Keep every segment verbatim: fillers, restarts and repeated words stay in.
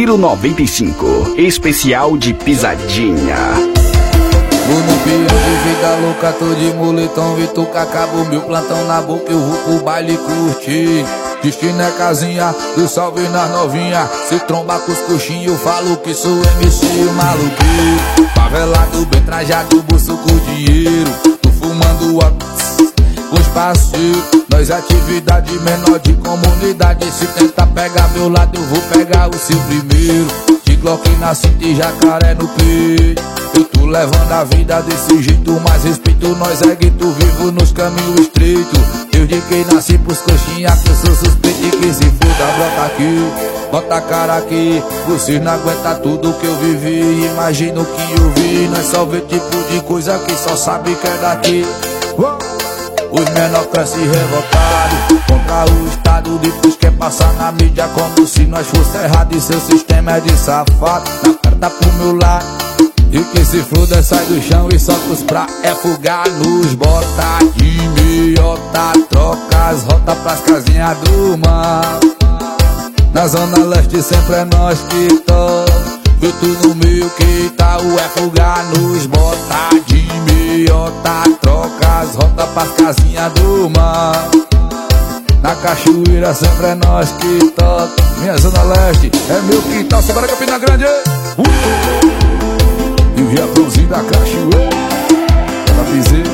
Piseiro noventa e cinco, especial de pisadinha. Tô no pião de vida louca, tô de moletom e tô com acabo meu plantão na boca, eu vou pro baile curtir. Destino é casinha, do salve nas novinha. Se tromba com os coxinhos, eu falo que sou M C maluqueiro. Favelado, bem trajado, bolso com dinheiro. Tô fumando a com os parceiros. Nós atividade menor de comunidade. Se tentar pegar meu lado, eu vou pegar o seu primeiro. De Glock na cinta e jacaré no peito. Eu tô levando a vida desse jeito, mas respeito nós é gueto vivo nos caminhos estreitos. Desde que nasci pros coxinha que eu sou suspeito e que se foda, brota aqui, bota a cara aqui. Vocês não aguentam tudo que eu vivi, imagina o que eu vi. Nós só vê tipo de coisa que só sabe que é daqui. Os menor crescem revoltados contra o Estado, depois quer passar na mídia como se nós fosse errado. E seu sistema é de safado, na carta pro meu lado. E que se foda, sai do chão e solta os pra é fugar nos bota de meiota, troca as rotas pras casinhas do mar. Na zona leste sempre é nós que toca. Eu tô no meio que tá o é fugar nos bota de meiota, troca as rotas pras casinhas do mar. Na cachoeira sempre é nós que toca. Minha zona leste é meu quintal, só para Campina Grande. uh! E o Japãozinho da cachoeira, ela piseira,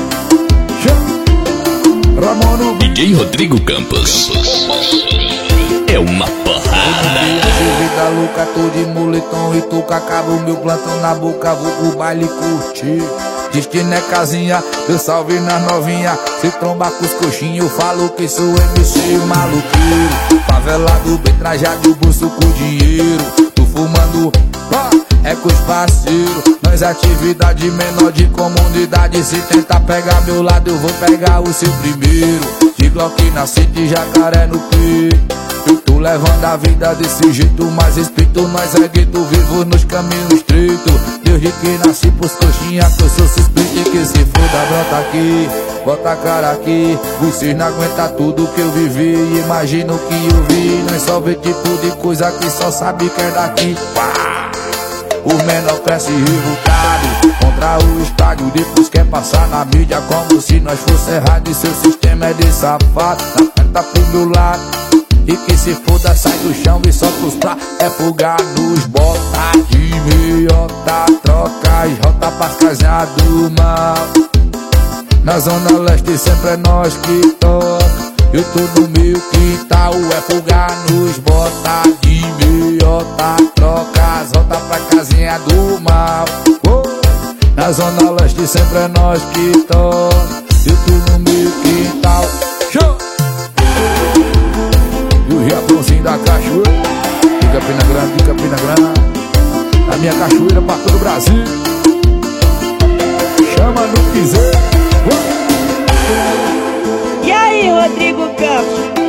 chama Ramon D J Rodrigo Campos. É uma porrada. De vida louca, tô de moletom e tô com acabo meu plantão na boca, vou pro baile curtir. Destino é casinha, eu salve nas novinha. Se tromba com os coxinhos, eu falo que sou M C maluqueiro. Favelado, bem trajado, bolso com dinheiro. Tô fumando, ah, é com os parceiros. Nós atividade menor de comunidade. Se tentar pegar meu lado, eu vou pegar o seu primeiro. De Glock na cinta e jacaré no peito. Eu tô levando a vida desse jeito, mas respeito nós é gueto vivo nos caminhos estreitos. Desde que nasci pros coxinha que eu sou suspeito e que se foda, brota aqui, bota a cara aqui. Vocês não aguentam tudo que eu vivi, imagina o que eu vi. Nós só vê tipo de coisa que só sabe que é daqui. Pá! Os menor crescem revoltados contra o estádio, depois quer passar na mídia como se nós fosse errado. E seu sistema é de safado, na carta pro meu lado. E que se foda, sai do chão e solta os pra é fugar nos bota de meiota, troca as rotas pras casinhas do mal. Na zona leste sempre é nós que toca. Eu tô no meio quintal, é fugar nos bota de meiota, troca as rotas pra casinha do mal. oh. Na zona leste sempre é nós que toca. Eu tô no meio quintal, show! E o Japãozinho da cachoeira, de Campina Grande, de Campina Grande. A minha cachoeira pra todo o Brasil. Chama no piseiro. E aí, Rodrigo Campos?